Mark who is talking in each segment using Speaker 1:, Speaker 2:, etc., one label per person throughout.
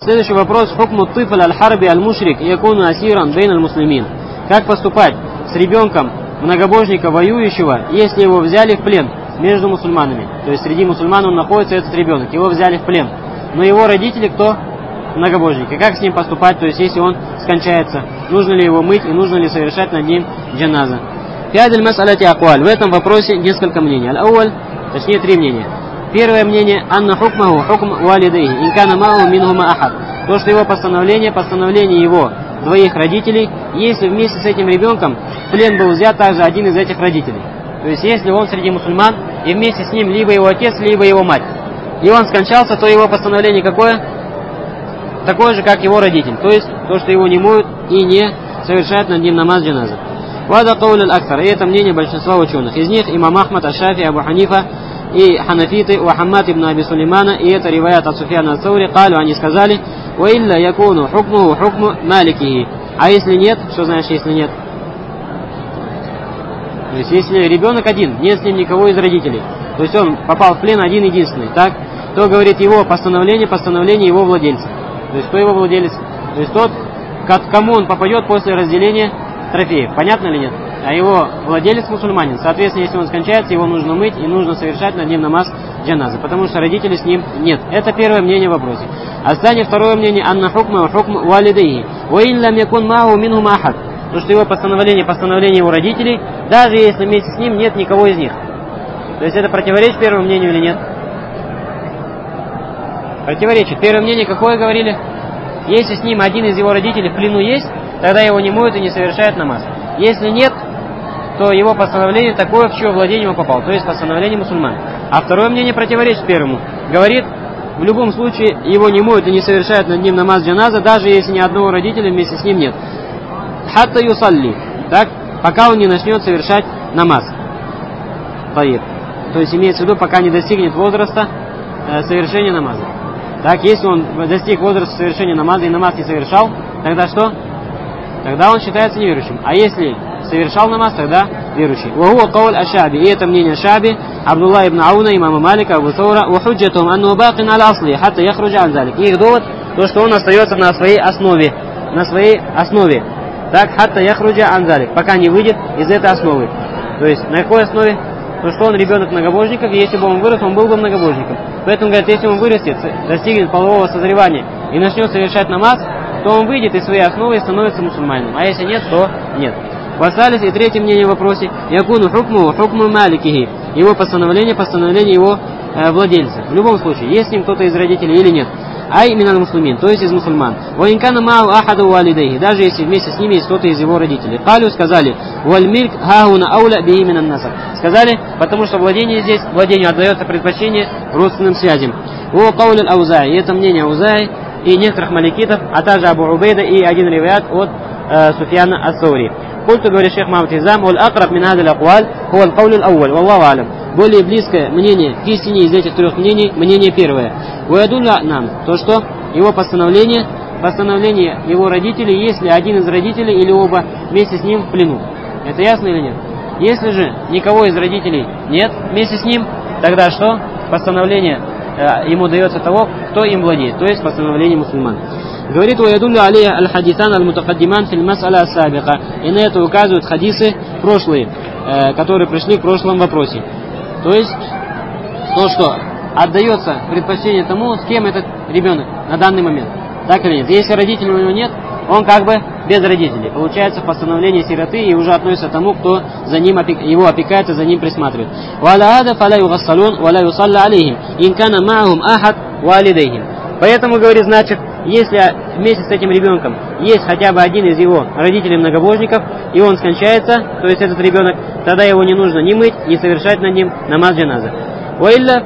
Speaker 1: Следующий вопрос. Хукму тыфаль аль-харби аль-мушрик якуну асиран бейн аль-муслимин. Как поступать с ребенком многобожника, воюющего, если его взяли в плен между мусульманами? То есть среди мусульман он находится, этот ребенок, его взяли в плен. Но его родители кто? Многобожники. Как с ним поступать? То есть если он скончается, нужно ли его мыть и нужно ли совершать над ним джаназа? Фиадель мас'аляти акваль. В этом вопросе несколько мнений. Аль-ауаль, точнее 3 мнения. Первое мнение, анна хукмаху хукм валидейхи, инкана маху минхума ахад. То, что его постановление его двоих родителей, если вместе с этим ребенком в плен был взят также один из этих родителей. То есть, если он среди мусульман, и вместе с ним либо его отец, либо его мать, и он скончался, то его постановление какое? Такое же, как его родитель. То есть, то, что его не моют и не совершают над ним намаз джаназа. Вада кауль аль-актар. И это мнение большинства ученых. Из них имам Ахмад, Аш-Шафи, Абу Ханифа, и ханафиты, Ухаммад ибн Аби Сулеймана, и это риваят от Суфьяна ат-Саури, калю, они сказали, «Уилля якуну хукмуху хукму маликихи». А если нет, что значит, если нет? То есть, если ребенок один, нет с ним никого из родителей, то есть он попал в плен один-единственный, так, то, говорит, его постановление его владельца. То есть, кто его владелец? То есть, тот, к кому он попадет после разделения трофеев. Понятно или нет? А его владелец мусульманин. Соответственно, если он скончается, его нужно мыть и нужно совершать над ним намаз джаназа, потому что родителей с ним нет. Это первое мнение в вопросе. Останется второе мнение, анна хукма хукм валидейхи. Ва иллям якун маху минхум ахад. То, что его постановление его родителей, даже если вместе с ним нет никого из них. То есть это противоречит первому мнению или нет? Противоречит. Первое мнение какое говорили? Если с ним один из его родителей в плену есть, тогда его не моют и не совершают намаз. Если нет, то его постановление такое, в чье владение он попал, то есть постановление мусульман. А второе мнение противоречит первому. Говорит, в любом случае его не моют и не совершают над ним намаз джаназа, даже если ни одного родителя вместе с ним нет. Хатта юсалли, так, пока он не начнет совершать намаз. Таиб. То есть имеется в виду, пока не достигнет возраста совершения намаза. Так, если он достиг возраста совершения намаза и намаз не совершал, тогда что? Тогда он считается неверующим. А если совершал намаз, тогда верующий. Вахуа кауль аш-Шаби. И это мнение Шаби, Абдулла ибн Ауна, имама Малика, Абу Саура, ва худжатум анну бакин аля асли, хатта яхруджа ан залик. Их довод, то, что он остается на своей основе. Так, хатта яхруджа ан залик, пока не выйдет из этой основы. То есть, на какой основе? То, что он ребенок многобожников, и если бы он вырос, он был бы многобожником. Поэтому, говорят, если он вырастет, достигнет полового созревания и начнет совершать намаз, то он выйдет из своей основы и становится мусульманином. А если нет, то нет. Васалис и третье мнение в вопросе. Якуну хукму хукму маликихи. Его постановление его владельца. В любом случае, есть с ним кто-то из родителей или нет. Ай минал муслимин, то есть из мусульман. Ваинкана мау ахаду валидейхи. Даже если вместе с ними есть кто-то из его родителей. Калю сказали, вальмильк хауна ауля би иминан насаб. Сказали, потому что владению отдается предпочтение родственным связям. О кауль аузай. И это мнение Аузай и некоторых маликитов, а также Абу Убейда и один риваят от Суфьяна ат-Саури. Культу, говорит шейх Мухаммад Изам, «Уль акраб мин хадаль акваль, хуаль кауль аль-ауаль, валлаху алям». Более близкое мнение к истине из этих 3 мнений, мнение первое. «Уядулля нам», то что его постановление его родителей, если один из родителей или оба вместе с ним в плену. Это ясно или нет? Если же никого из родителей нет вместе с ним, тогда что? Постановление ему дается того, кто им владеет, то есть постановление мусульман. Говорит, «Уядулля алейя аль-хадитан аль-мутакаддиман фил мас'аля ас-сабиқа». И на это указывают хадисы прошлые, которые пришли в прошлом вопросе. То есть, то, что отдается предпочтение тому, с кем этот ребенок на данный момент. Так или нет? Если родителей у него нет, он как бы без родителей. Получается постановление сироты и уже относится к тому, кто за ним его опекает и за ним присматривает. Поэтому, говорит, значит, если вместе с этим ребенком есть хотя бы один из его родителей многобожников, и он скончается, то есть этот ребенок, тогда его не нужно ни мыть, ни совершать над ним намаз джаназа. А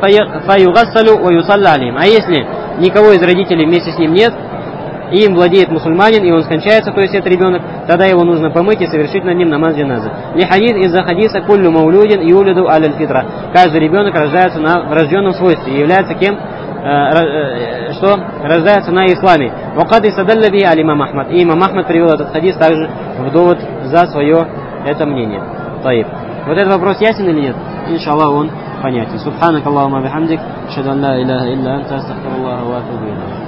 Speaker 1: если никого из родителей вместе с ним нет, и им владеет мусульманин, и он скончается, то есть это ребенок, тогда его нужно помыть и совершить над ним намаз джаназа. Из-за хадиса куллю маулюдин юлиду аль-фитра. Каждый ребенок рождается на врожденном свойстве и является кем? Что рождается на исламе. Вакад исадалля би аль-имам Ахмад. И имам Ахмад привел этот хадис также в довод за свое это мнение. Таиб. Вот этот вопрос ясен или нет? Иншаллах он понятен. Субханак Аллахумма бихамдик. Ашхаду ан ла иляха илля анта астагфируллаха ва атубу илейх.